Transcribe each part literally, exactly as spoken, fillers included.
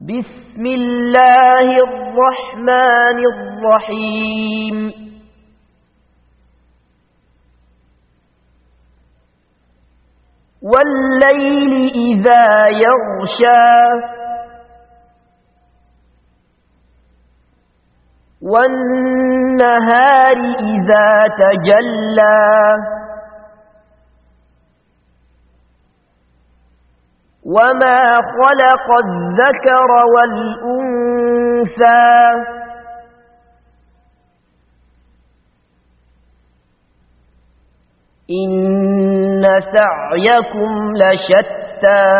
بسم الله الرحمن الرحيم والليل إذا يغشى والنهار إذا تجلى وما خلق الذكر والأنثى إن سعيكم لشتى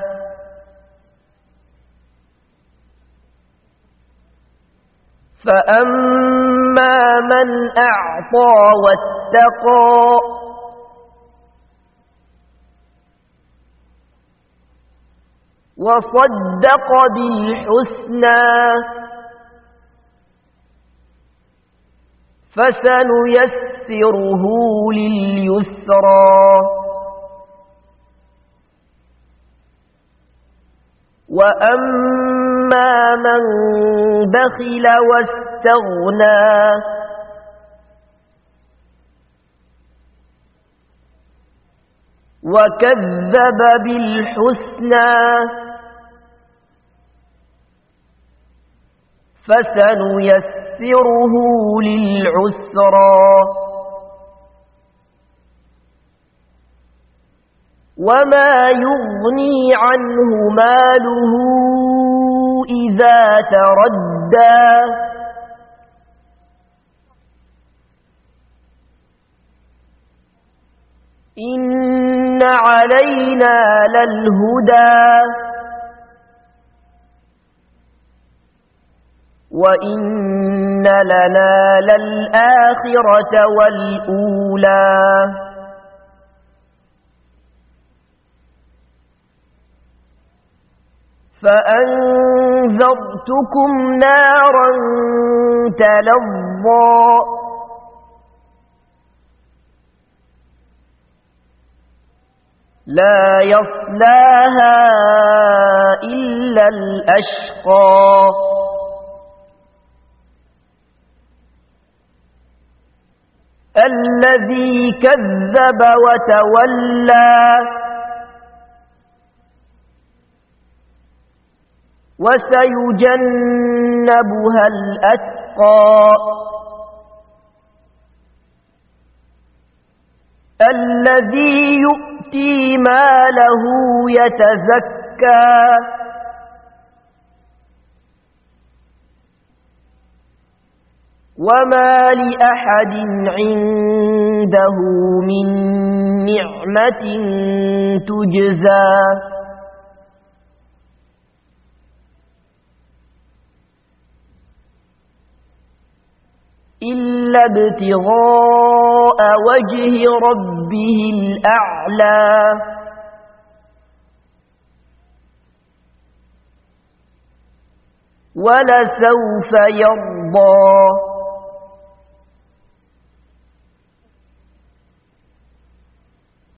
فأما من أعطى واتقى وصدق بالحسنى فسنيسره لليسرى وأما من بخل واستغنى وكذب بالحسنى فسنيسره للعسرى وما يغني عنه ماله إذا تردى إن علينا للهدى وإن لنا للآخرة والأولى فأنذرتكم نارا تلظى لا يصلاها إلا الأشقى الذي كذب وتولى وسيجنبها الأتقى الذي يؤتي ماله يتزكى وما لأحد عنده من نعمة تجزى إلا ابتغاء وجه ربه الأعلى ولسوف يرضى